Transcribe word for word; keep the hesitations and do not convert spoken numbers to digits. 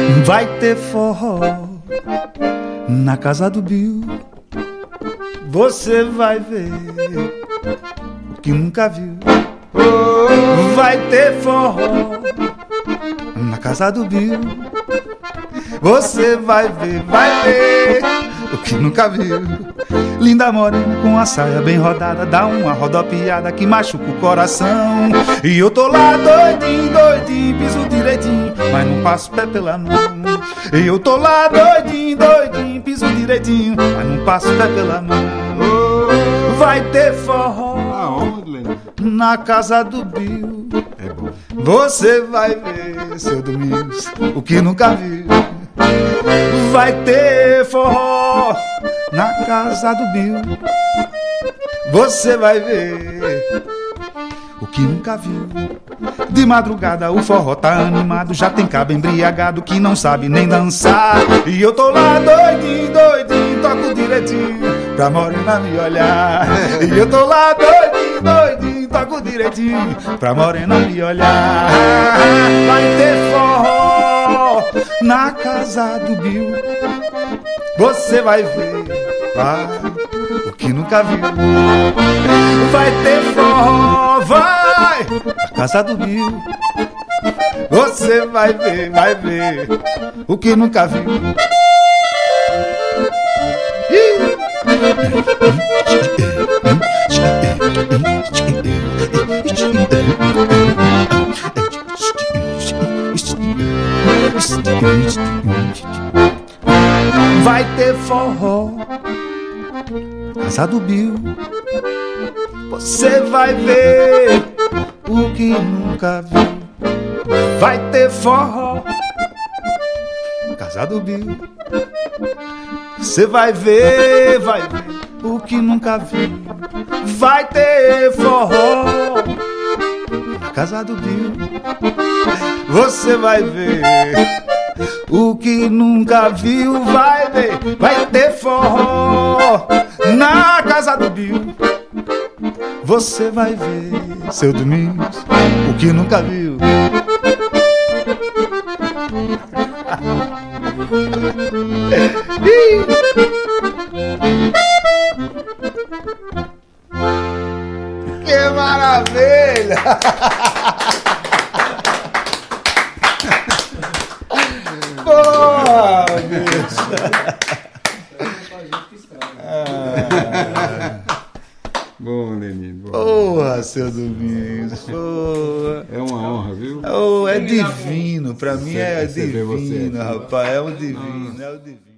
Vai ter forró na casa do Bill. Você vai ver o que nunca viu. Vai ter forró na casa do Bill. Você vai ver, vai ver o que nunca viu. Linda morena com a saia bem rodada, dá uma rodopiada que machuca o coração. E eu tô lá doidinho, doidinho, piso direitinho, mas não passo pé pela mão. E eu tô lá doidinho, doidinho, piso direitinho, mas não passo pé pela mão. Vai ter forró na casa do Bill. É bom. Você vai ver, seu Domingos, o que nunca viu. Vai ter forró na casa do Bill. Você vai ver o que nunca viu. De madrugada o forró tá animado, já tem cabo embriagado que não sabe nem dançar. E eu tô lá doidinho, doidinho, toco direitinho pra morena me olhar. E eu tô lá doidinho, doidinho, toco direitinho pra morena me olhar. Vai ter forró na casa do Bill. Você vai ver, vai, o que nunca viu. Vai ter forró, vai, na casa do Bill. Você vai ver, vai ver, o que nunca viu. Vai ter forró na casa do Bill. Você vai ver o que nunca viu. Vai ter forró na casa do Bill. Você vai ver, vai ver o que nunca viu. Vai ter forró na casa do Bill. Você vai ver o que nunca viu. Vai ver, vai ter forró na casa do Bill. Você vai ver, seu Domingos, o que nunca viu. Que maravilha! Boa, bicho! Bom, Lenin. Porra, seu Domingos. Porra. É uma honra, viu? Oh, é divino. Pra mim é Receber você divino, aqui. rapaz. É um divino, é um divino.